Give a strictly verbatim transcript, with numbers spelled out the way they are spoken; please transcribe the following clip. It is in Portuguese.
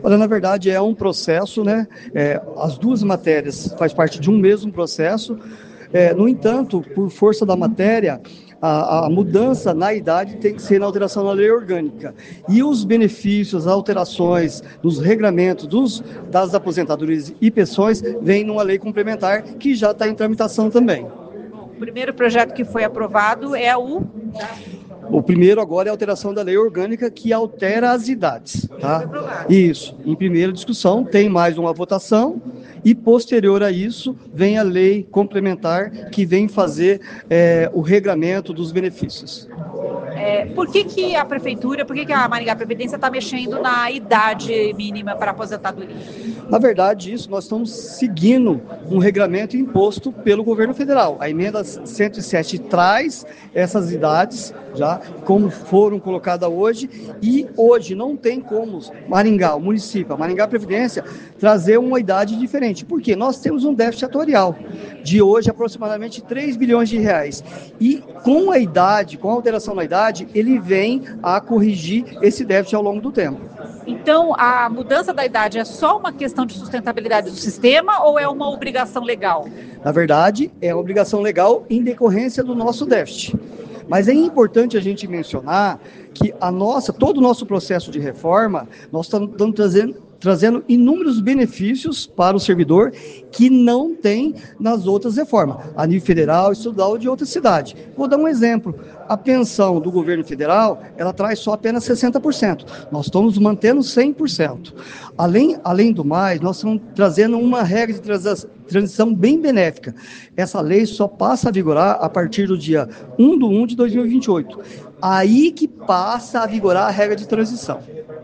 Olha, na verdade é um processo, né? É, as duas matérias faz parte de um mesmo processo. É, no entanto, por força da matéria, a, a mudança na idade tem que ser na alteração na lei orgânica. E os benefícios, as alterações nos regramentos dos, das aposentadorias e pensões vêm numa lei complementar que já está em tramitação também. O primeiro projeto que foi aprovado é o... O primeiro agora é a alteração da lei orgânica que altera as idades. Tá? Isso. Em primeira discussão tem mais uma votação e posterior a isso vem a lei complementar que vem fazer é, o regramento dos benefícios. É, por que, que a prefeitura, por que, que a Maringá Previdência está mexendo na idade mínima para aposentadoria? Na verdade, isso nós estamos seguindo um regramento imposto pelo governo federal. A emenda cento e sete traz essas idades, já como foram colocadas hoje, e hoje não tem como Maringá, o município, a Maringá Previdência, trazer uma idade diferente. Por quê? Nós temos um déficit atuarial de hoje aproximadamente três bilhões de reais. E com a idade, com a alteração na idade, ele vem a corrigir esse déficit ao longo do tempo. Então, a mudança da idade é só uma questão de sustentabilidade do sistema ou é uma obrigação legal? Na verdade, é uma obrigação legal em decorrência do nosso déficit. Mas é importante a gente mencionar que a nossa, todo o nosso processo de reforma, nós estamos trazendo, trazendo inúmeros benefícios para o servidor que não tem nas outras reformas, a nível federal, estadual e de outra cidade. Vou dar um exemplo. A pensão do governo federal, ela traz só apenas sessenta por cento. Nós estamos mantendo cem por cento. Além, além do mais, nós estamos trazendo uma regra de transição bem benéfica. Essa lei só passa a vigorar a partir do dia primeiro de janeiro de dois mil e vinte e oito. Aí que passa a vigorar a regra de transição.